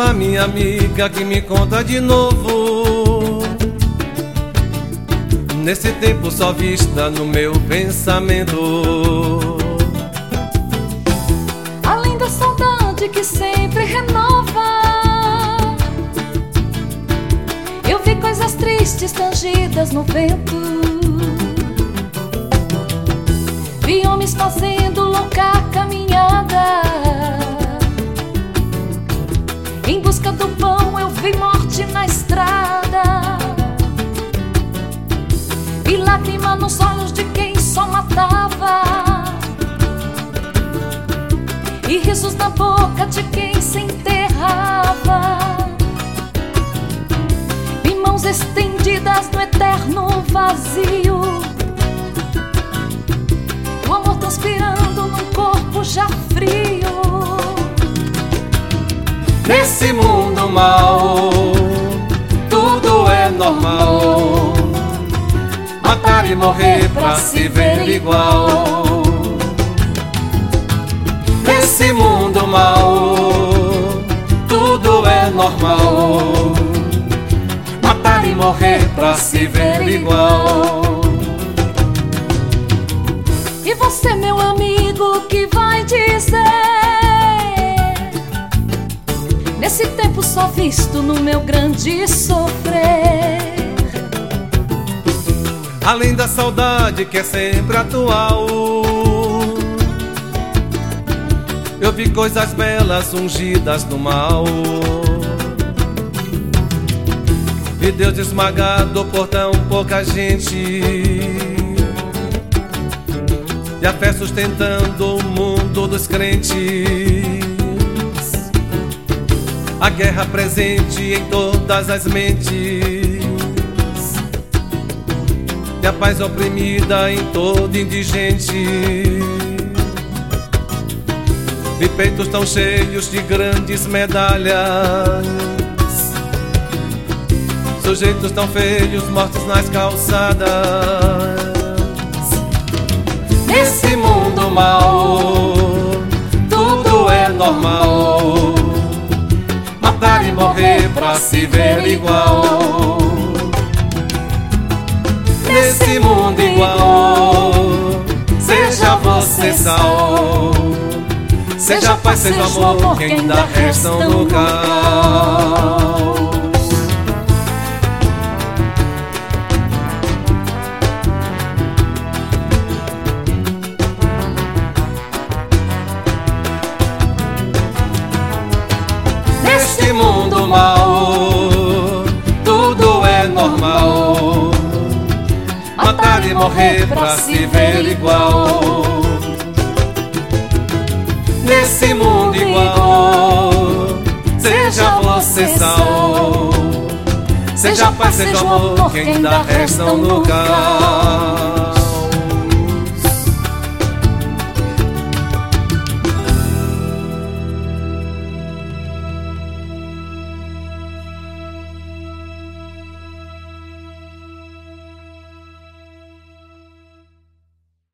Fala, minha amiga, que me conta de novo. Nesse tempo só vista no meu pensamento. Além da saudade que sempre renova, eu vi coisas tristes tangidas no vento. Vi homens fazendo louca caminhada. Em busca do pão eu vi morte na estrada. Vi lágrima nos olhos de quem só matava, e risos na boca de quem se enterrava. Vi mãos estendidas no eterno vazio, o amor transpirando num corpo já frio. Nesse mundo mau, tudo é normal. Matar e morrer pra se ver igual. Nesse mundo mau, tudo é normal. Matar e morrer pra se ver igual. E você, meu amigo, que vai dizer? Nesse tempo só visto no meu grande sofrer. Além da saudade que é sempre atual, eu vi coisas belas ungidas no mal. Vi Deus esmagado por tão pouca gente, e a fé sustentando o mundo dos crentes. A guerra presente em todas as mentes, e a paz oprimida em todo indigente. Vi peitos tão cheios de grandes medalhas, sujeitos tão feios mortos nas calçadas. Nesse mundo mau, tudo é normal. Matar e morrer pra se ver igual. Nesse mundo igual, seja você sal, seja paz, seja amor, que ainda resta um lugar. Nesse mundo mau, tudo é normal. Matar e morrer pra se ver igual. Nesse mundo igual, seja você sal, seja paz, seja amor, que ainda resta um lugar.